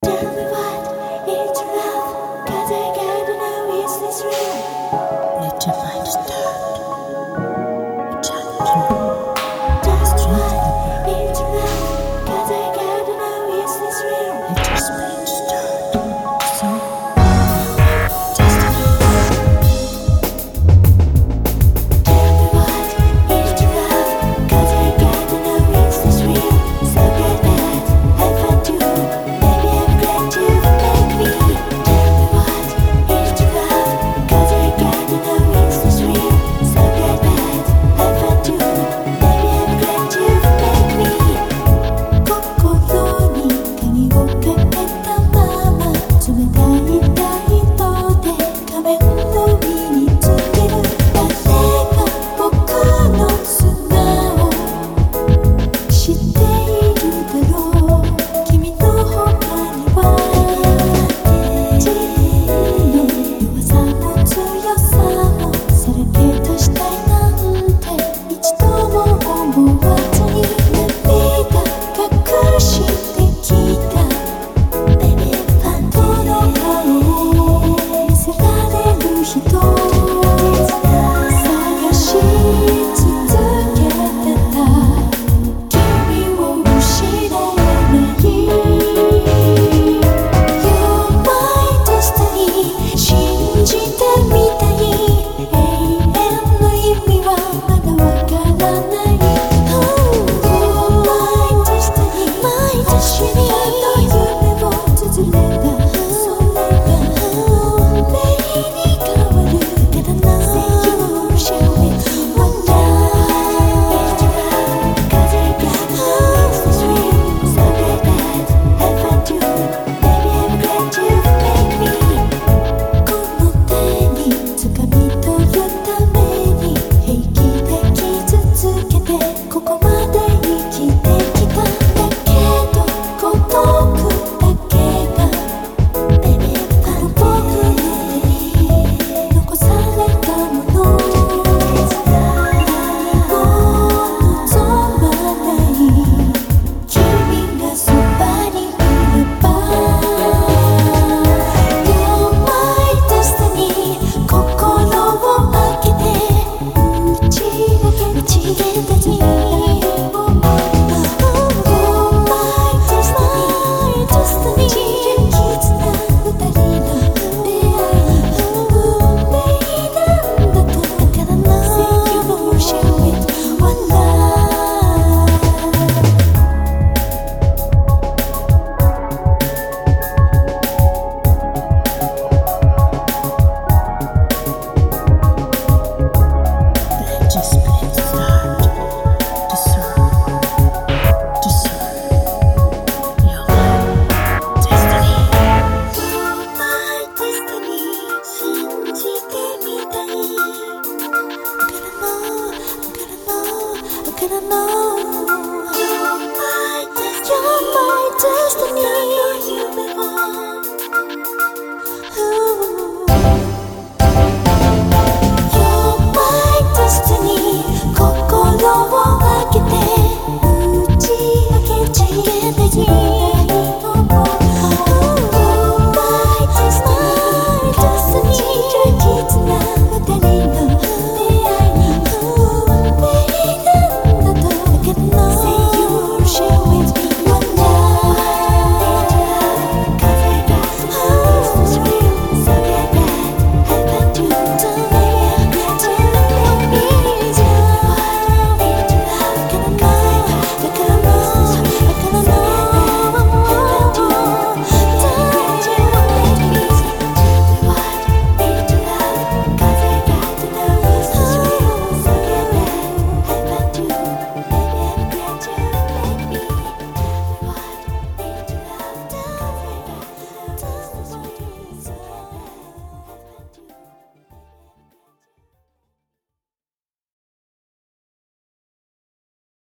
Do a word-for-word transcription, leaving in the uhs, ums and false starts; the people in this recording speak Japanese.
Tell me what is love, 'cause I gotta know, is this real? Let your mind start. Tell me what is love, 'cause I gotta know, is this real? Let your mind start. So, Tell me what is love, 'cause I gotta know, is this real? So get mad, have fun too, baby I'm glad you make me. Tell me what is love, 'cause I gotta know, is this real? So get mad, have fun too, baby I'm glad you make me. 心に鍵をかけたまま冷たいライトで仮面の身につける。誰が僕の素顔知っているだろう。君の他には自分の弱さも強さもさらけ出したいなんて一度も思わずに涙隠してきた。Baby 本当の顔を見せられる人探し続けてた。君を失わない You're my destiny 信じてみたい。永遠の意味はまだわからない。Oh my destiny my destiny ただ夢を綴ればそれが運命に変わるからな。Say you shall be one night It's love 'cause I got no is this real? So get mad, have fun too, baby I'm glad you make me. この手に掴み取るために平気で傷つけてここまで生きてきた。だけど孤独だけが Baby この僕の手に残されたもの。何も望まない君がそばにいれば You're my destiny 心を開けて打ち明け打ち入れたずに Oh my destiny my destiny